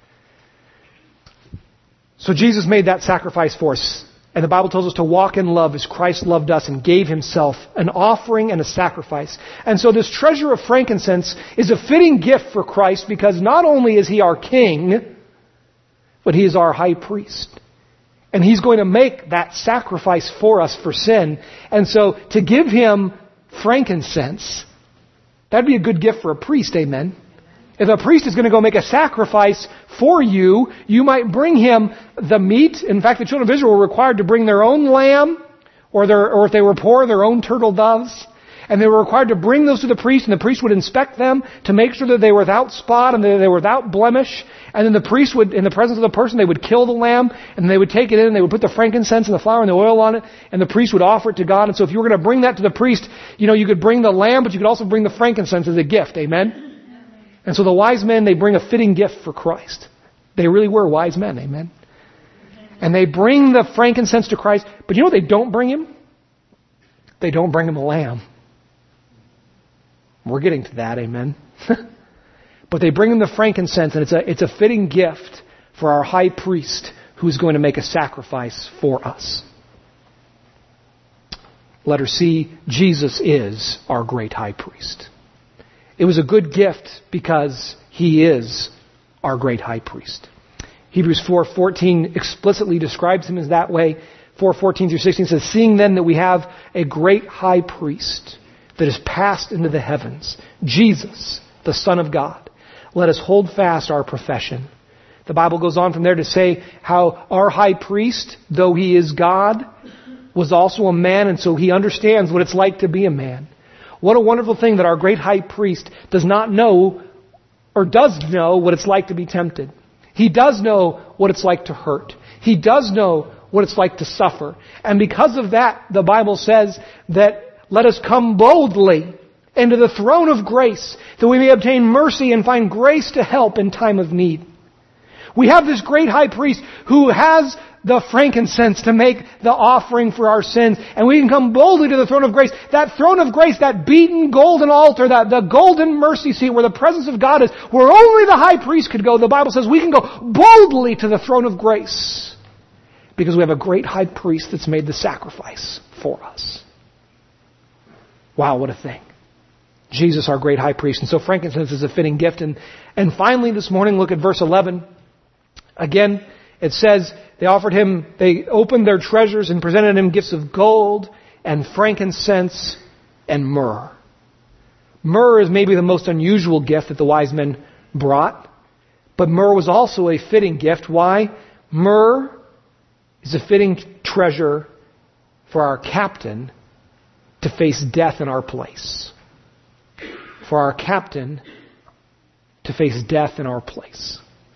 So Jesus made that sacrifice for us. And the Bible tells us to walk in love as Christ loved us and gave Himself, an offering and a sacrifice. And so this treasure of frankincense is a fitting gift for Christ because not only is He our King, but He is our high priest. And He's going to make that sacrifice for us for sin. And so to give Him frankincense, that'd be a good gift for a priest, amen? If a priest is going to go make a sacrifice for you, you might bring him the meat. In fact, the children of Israel were required to bring their own lamb, or if they were poor, their own turtle doves. And they were required to bring those to the priest, and the priest would inspect them to make sure that they were without spot and that they were without blemish. And then the priest would, in the presence of the person, they would kill the lamb, and they would take it in, and they would put the frankincense and the flour and the oil on it, and the priest would offer it to God. And so if you were going to bring that to the priest, you could bring the lamb, but you could also bring the frankincense as a gift. Amen? And so the wise men, they bring a fitting gift for Christ. They really were wise men. Amen? And they bring the frankincense to Christ. But you know what they don't bring Him? They don't bring Him a lamb. We're getting to that, amen? But they bring Him the frankincense, and it's a fitting gift for our high priest who's going to make a sacrifice for us. Letter C, Jesus is our great high priest. It was a good gift because He is our great high priest. Hebrews 4:14 explicitly describes Him as that way. 4:14 through 16 says, seeing then that we have a great high priest that is passed into the heavens, Jesus, the Son of God, let us hold fast our profession. The Bible goes on from there to say how our high priest, though He is God, was also a man, and so He understands what it's like to be a man. What a wonderful thing that our great high priest does not know, or does know, what it's like to be tempted. He does know what it's like to hurt. He does know what it's like to suffer. And because of that, the Bible says that let us come boldly into the throne of grace, that we may obtain mercy and find grace to help in time of need. We have this great high priest who has the frankincense to make the offering for our sins, and we can come boldly to the throne of grace. That throne of grace, that beaten golden altar, the golden mercy seat where the presence of God is, where only the high priest could go. The Bible says we can go boldly to the throne of grace because we have a great high priest that's made the sacrifice for us. Wow, what a thing. Jesus, our great high priest. And so frankincense is a fitting gift. And finally this morning, look at verse 11. Again, it says, they opened their treasures and presented Him gifts of gold and frankincense and myrrh. Myrrh is maybe the most unusual gift that the wise men brought. But myrrh was also a fitting gift. Why? Myrrh is a fitting treasure for our captain to face death in our place. For our captain to face death in our place.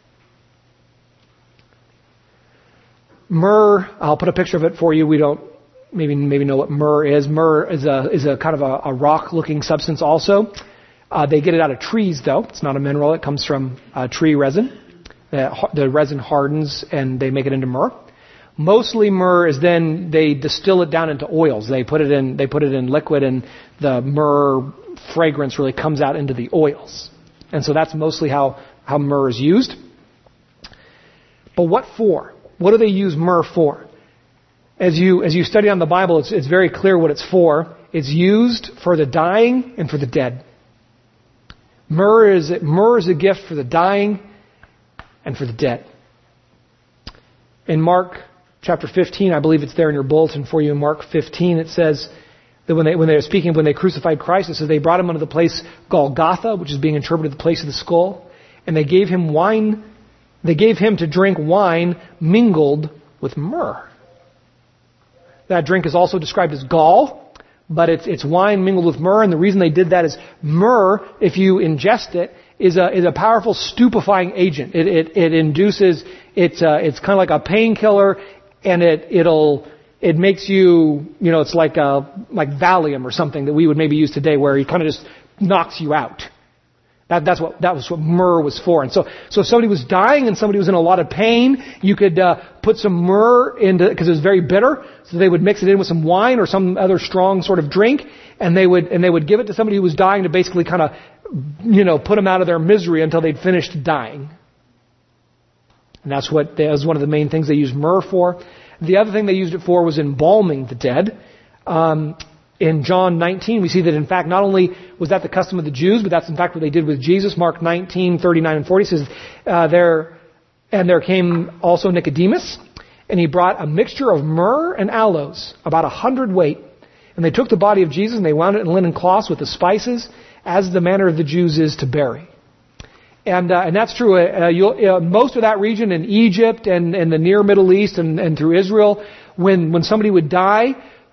Myrrh, I'll put a picture of it for you. We don't maybe know what myrrh is. Myrrh is a kind of a rock-looking substance also. They get it out of trees, though. It's not a mineral. It comes from tree resin. The resin hardens, and they make it into myrrh. Mostly myrrh is then they distill it down into oils. They put it in liquid, and the myrrh fragrance really comes out into the oils. And so that's mostly how myrrh is used. But what for? What do they use myrrh for? As you study on the Bible, it's very clear what it's for. It's used for the dying and for the dead. Myrrh is a gift for the dying and for the dead. In Mark chapter 15, I believe it's there in your bulletin for you. In Mark 15, it says that when they crucified Christ, it says they brought him unto the place Golgotha, which is being interpreted the place of the skull, and they gave him wine. They gave him to drink wine mingled with myrrh. That drink is also described as gall, but it's wine mingled with myrrh, and the reason they did that is myrrh, if you ingest it, is a powerful stupefying agent. It induces, it's kind of like a painkiller, and it makes you, it's like Valium or something that we would maybe use today, where it kind of just knocks you out. That was what myrrh was for. And so if somebody was dying and somebody was in a lot of pain, you could put some myrrh into, because it was very bitter, so they would mix it in with some wine or some other strong sort of drink, and they would give it to somebody who was dying to basically kind of, put them out of their misery until they'd finished dying. And that was one of the main things they used myrrh for. The other thing they used it for was embalming the dead. In John 19, we see that in fact not only was that the custom of the Jews, but that's in fact what they did with Jesus. Mark 19, 39 and 40 says, there came also Nicodemus, and he brought a mixture of myrrh and aloes, about 100 weight. And they took the body of Jesus and they wound it in linen cloths with the spices, as the manner of the Jews is to bury. And that's true. Most of that region in Egypt and the near Middle East and through Israel, when somebody would die,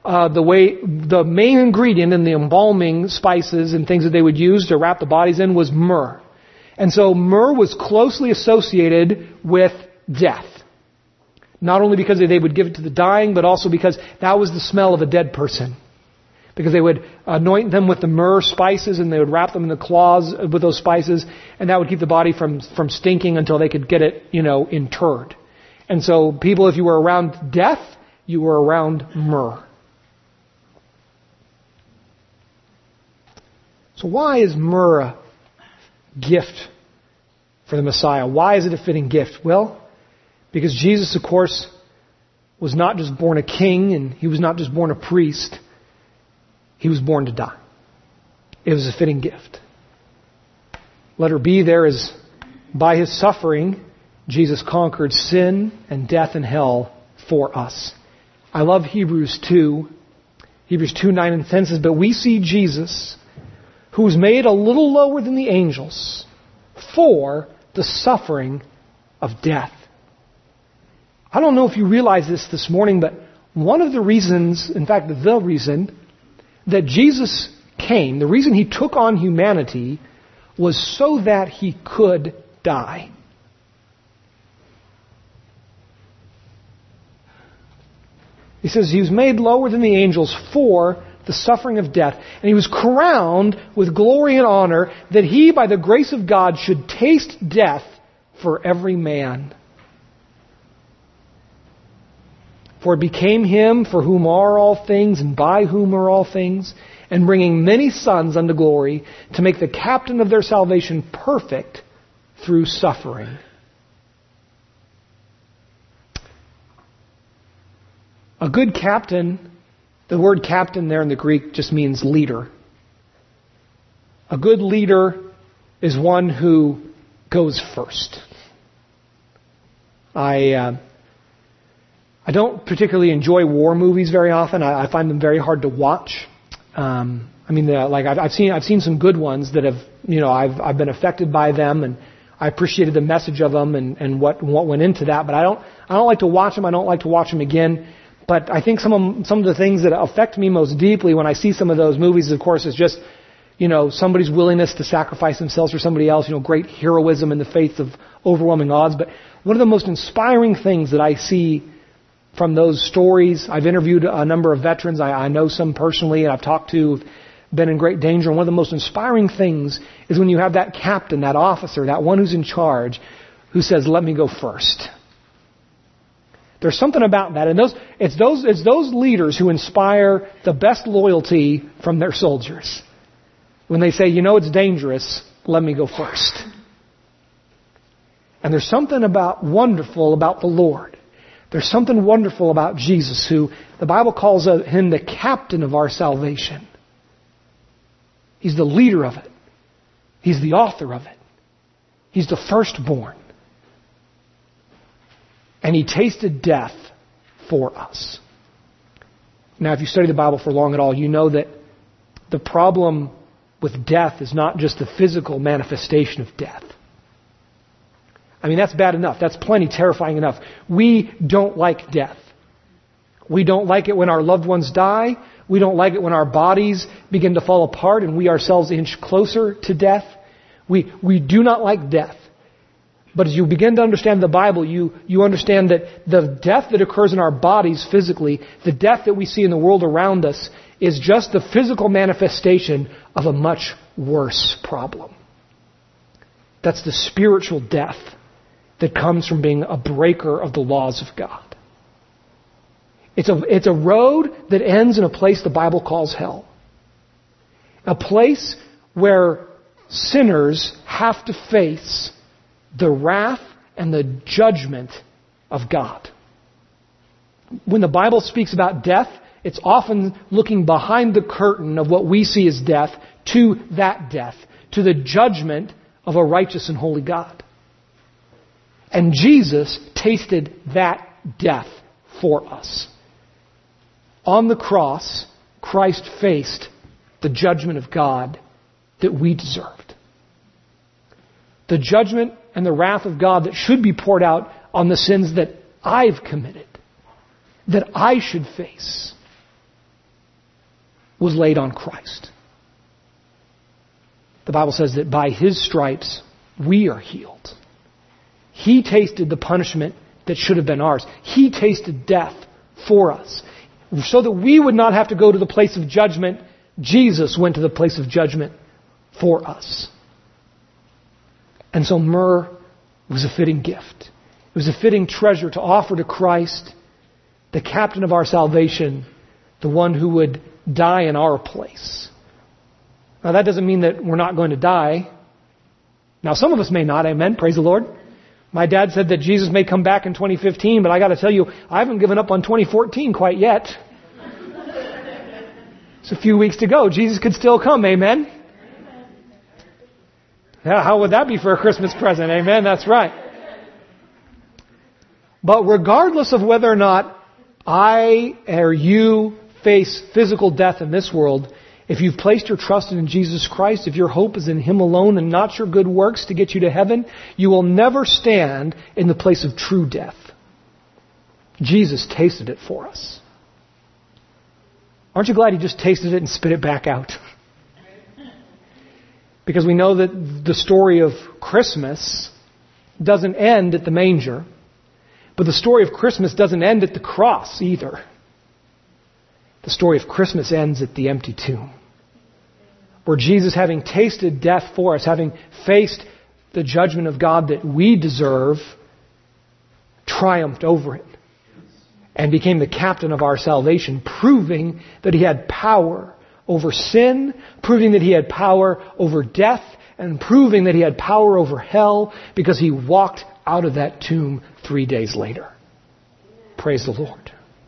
the main ingredient in the embalming spices and things that they would use to wrap the bodies in was myrrh. And so myrrh was closely associated with death. Not only because they would give it to the dying, but also because that was the smell of a dead person. Because they would anoint them with the myrrh spices and they would wrap them in the cloths with those spices, and that would keep the body from stinking until they could get it, interred. And so people, if you were around death, you were around myrrh. So why is myrrh a gift for the Messiah? Why is it a fitting gift? Well, because Jesus, of course, was not just born a king and he was not just born a priest. He was born to die. It was a fitting gift. Letter B there is, by his suffering, Jesus conquered sin and death and hell for us. I love Hebrews 2. Hebrews 2, 9 and 10 says, but we see Jesus, who was made a little lower than the angels, for the suffering of death. I don't know if you realize this morning, but one of the reasons, in fact, the reason that Jesus came, the reason he took on humanity, was so that he could die. He says he was made lower than the angels for the suffering of death, and he was crowned with glory and honor, that he, by the grace of God, should taste death for every man. For it became him for whom are all things, and by whom are all things, and bringing many sons unto glory, to make the captain of their salvation perfect through suffering. A good captain, the word captain there in the Greek just means leader. A good leader is one who goes first. I don't particularly enjoy war movies very often. I find them very hard to watch. I've seen some good ones that have, I've been affected by them, and I appreciated the message of them and what went into that. But I don't like to watch them. I don't like to watch them again. But I think some of the things that affect me most deeply when I see some of those movies, of course, is just, somebody's willingness to sacrifice themselves for somebody else, great heroism in the face of overwhelming odds. But one of the most inspiring things that I see from those stories, I've interviewed a number of veterans. I know some personally, and I've talked to, been in great danger. And one of the most inspiring things is when you have that captain, that officer, that one who's in charge, who says, "Let me go first." There's something about that. And it's those leaders who inspire the best loyalty from their soldiers. When they say, it's dangerous, let me go first. And there's something wonderful about the Lord. There's something wonderful about Jesus, who the Bible calls him the captain of our salvation. He's the leader of it. He's the author of it. He's the firstborn. And He tasted death for us. Now, if you study the Bible for long at all, you know that the problem with death is not just the physical manifestation of death. I mean, that's bad enough. That's plenty terrifying enough. We don't like death. We don't like it when our loved ones die. We don't like it when our bodies begin to fall apart and we ourselves inch closer to death. We do not like death. But as you begin to understand the Bible, you understand that the death that occurs in our bodies physically, the death that we see in the world around us, is just the physical manifestation of a much worse problem. That's the spiritual death that comes from being a breaker of the laws of God. It's a road that ends in a place the Bible calls hell. A place where sinners have to face the wrath and the judgment of God. When the Bible speaks about death, it's often looking behind the curtain of what we see as death to that death, to the judgment of a righteous and holy God. And Jesus tasted that death for us. On the cross, Christ faced the judgment of God that we deserved. The judgment and the wrath of God that should be poured out on the sins that I've committed, that I should face, was laid on Christ. The Bible says that by His stripes we are healed. He tasted the punishment that should have been ours. He tasted death for us. So that we would not have to go to the place of judgment, Jesus went to the place of judgment for us. And so myrrh was a fitting gift. It was a fitting treasure to offer to Christ, the captain of our salvation, the one who would die in our place. Now that doesn't mean that we're not going to die. Now some of us may not, amen, praise the Lord. My dad said that Jesus may come back in 2015, but I got to tell you, I haven't given up on 2014 quite yet. It's a few weeks to go. Jesus could still come, amen. Yeah, how would that be for a Christmas present? Amen. That's right. But regardless of whether or not I or you face physical death in this world, if you've placed your trust in Jesus Christ, if your hope is in Him alone and not your good works to get you to heaven, you will never stand in the place of true death. Jesus tasted it for us. Aren't you glad He just tasted it and spit it back out? Because we know that the story of Christmas doesn't end at the manger, but the story of Christmas doesn't end at the cross either. The story of Christmas ends at the empty tomb, where Jesus, having tasted death for us, having faced the judgment of God that we deserve, triumphed over it and became the captain of our salvation, proving that He had power over sin, proving that He had power over death, and proving that He had power over hell, because He walked out of that tomb 3 days later. Praise the Lord.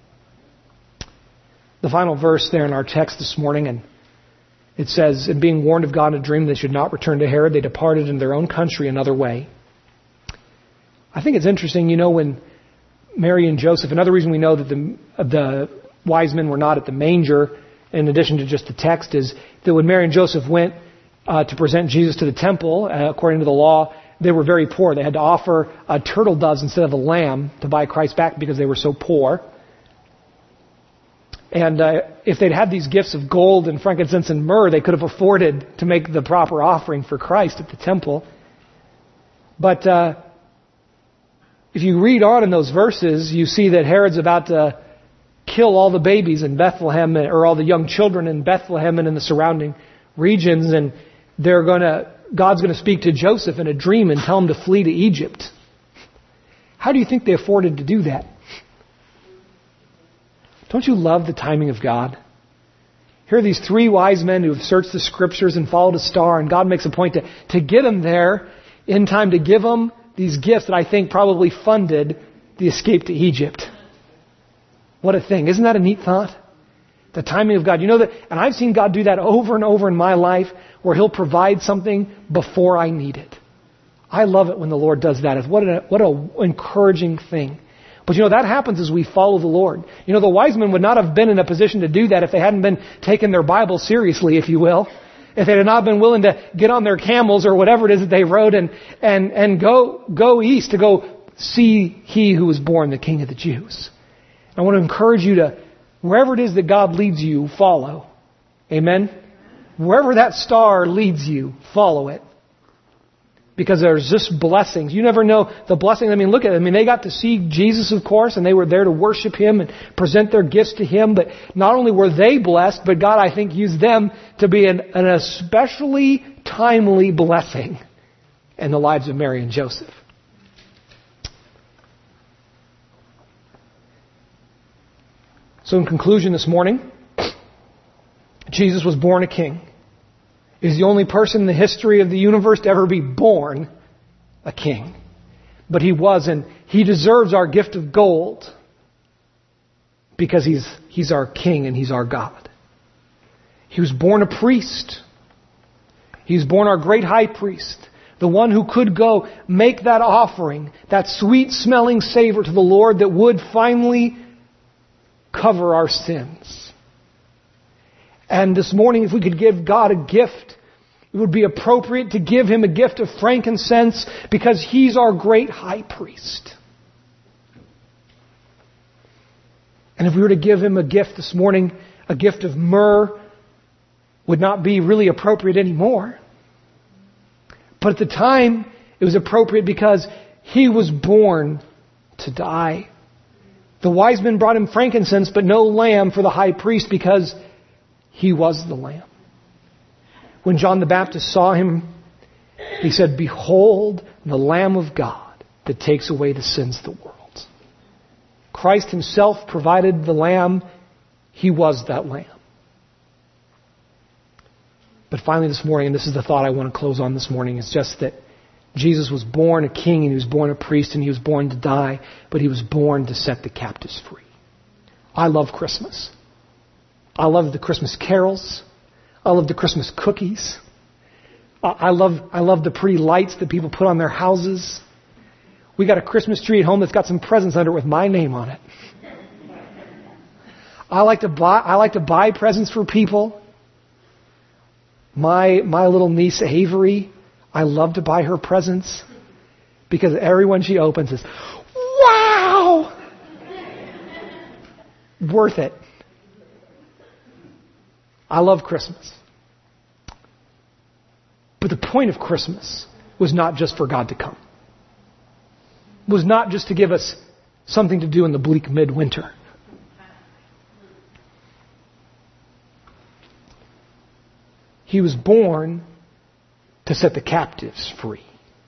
The final verse there in our text this morning, and it says, "And being warned of God in a dream they should not return to Herod, they departed in their own country another way." I think it's interesting, when Mary and Joseph, another reason we know that the wise men were not at the manger, in addition to just the text, is that when Mary and Joseph went to present Jesus to the temple, according to the law, they were very poor. They had to offer turtle doves instead of a lamb to buy Christ back because they were so poor. And if they'd had these gifts of gold and frankincense and myrrh, they could have afforded to make the proper offering for Christ at the temple. But if you read on in those verses, you see that Herod's about to kill all the babies in Bethlehem, or all the young children in Bethlehem and in the surrounding regions, and God's going to speak to Joseph in a dream and tell him to flee to Egypt. How do you think they afforded to do that? Don't you love the timing of God? Here are these 3 wise men who have searched the Scriptures and followed a star, and God makes a point to get them there in time to give them these gifts that I think probably funded the escape to Egypt. What a thing. Isn't that a neat thought? The timing of God. You know that, and I've seen God do that over and over in my life, where He'll provide something before I need it. I love it when the Lord does that. What an encouraging thing. But that happens as we follow the Lord. The wise men would not have been in a position to do that if they hadn't been taking their Bible seriously, if you will. If they had not been willing to get on their camels or whatever it is that they rode and go east to go see He who was born, the King of the Jews. I want to encourage you to, wherever it is that God leads you, follow. Amen? Wherever that star leads you, follow it. Because there's just blessings. You never know the blessing. Look at it. They got to see Jesus, of course, and they were there to worship Him and present their gifts to Him. But not only were they blessed, but God, I think, used them to be an especially timely blessing in the lives of Mary and Joseph. So in conclusion this morning, Jesus was born a king. He's the only person in the history of the universe to ever be born a king. But He was, and He deserves our gift of gold because He's our king and He's our God. He was born a priest. He was born our great high priest, the one who could go make that offering, that sweet-smelling savor to the Lord that would finally cover our sins. And this morning, if we could give God a gift, it would be appropriate to give Him a gift of frankincense because He's our great high priest. And if we were to give Him a gift this morning, a gift of myrrh would not be really appropriate anymore. But at the time, it was appropriate because He was born to die. The wise men brought Him frankincense, but no lamb for the high priest because He was the Lamb. When John the Baptist saw Him, he said, "Behold, the Lamb of God that takes away the sins of the world." Christ Himself provided the Lamb. He was that Lamb. But finally this morning, and this is the thought I want to close on this morning, is just that Jesus was born a king and He was born a priest and He was born to die, but He was born to set the captives free. I love Christmas. I love the Christmas carols. I love the Christmas cookies. I love the pretty lights that people put on their houses. We got a Christmas tree at home that's got some presents under it with my name on it. I like to buy presents for people. My little niece Avery, I love to buy her presents because every one she opens is, wow! Worth it. I love Christmas. But the point of Christmas was not just for God to come. It was not just to give us something to do in the bleak midwinter. He was born to set the captives free.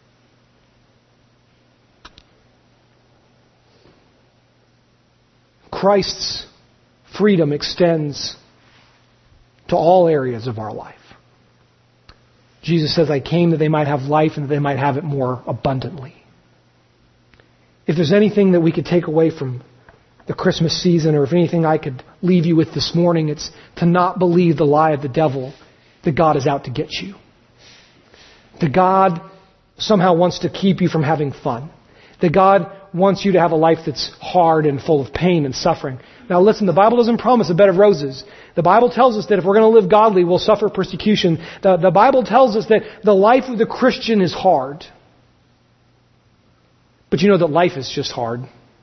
Christ's freedom extends to all areas of our life. Jesus says, "I came that they might have life and that they might have it more abundantly." If there's anything that we could take away from the Christmas season, or if anything I could leave you with this morning, it's to not believe the lie of the devil that God is out to get you. That God somehow wants to keep you from having fun. That God wants you to have a life that's hard and full of pain and suffering. Now listen, the Bible doesn't promise a bed of roses. The Bible tells us that if we're going to live godly, we'll suffer persecution. The Bible tells us that the life of the Christian is hard. But you know that life is just hard.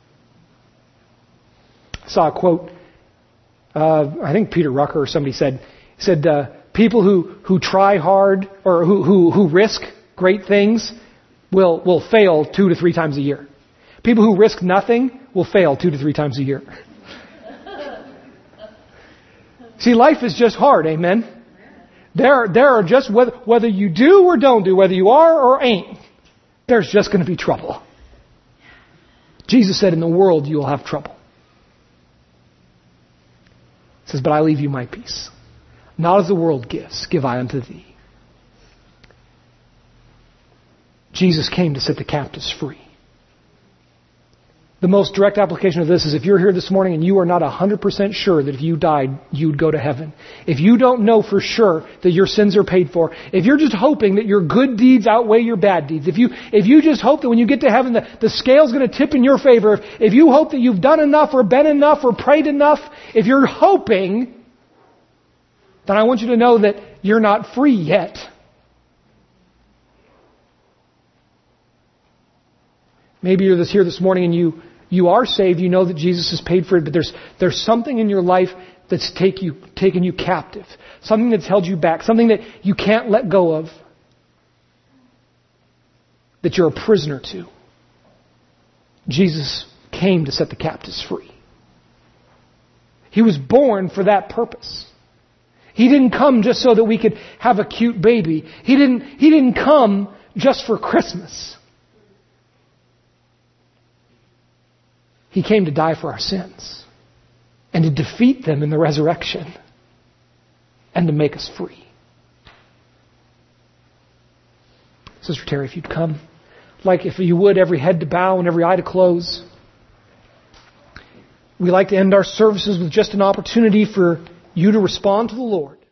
I saw a quote, I think Peter Rucker or somebody said, people who try hard or who risk great things will fail 2 to 3 times a year. People who risk nothing will fail 2 to 3 times a year. See, life is just hard, amen? There are just, whether you do or don't do, whether you are or ain't, there's just going to be trouble. Jesus said, in the world you will have trouble. He says, but I leave you my peace. Not as the world gives, give I unto thee. Jesus came to set the captives free. The most direct application of this is if you're here this morning and you are not 100% sure that if you died, you'd go to heaven. If you don't know for sure that your sins are paid for. If you're just hoping that your good deeds outweigh your bad deeds. If you just hope that when you get to heaven, the scale's going to tip in your favor. If you hope that you've done enough or been enough or prayed enough. If you're hoping, then I want you to know that you're not free yet. Maybe you're here this morning and you are saved. You know that Jesus has paid for it, but there's something in your life that's taken you captive. Something that's held you back. Something that you can't let go of. That you're a prisoner to. Jesus came to set the captives free. He was born for that purpose. He didn't come just so that we could have a cute baby. He didn't come just for Christmas. He came to die for our sins and to defeat them in the resurrection and to make us free. Sister Terry, if you'd come, like if you would, every head to bow and every eye to close. We like to end our services with just an opportunity for you to respond to the Lord.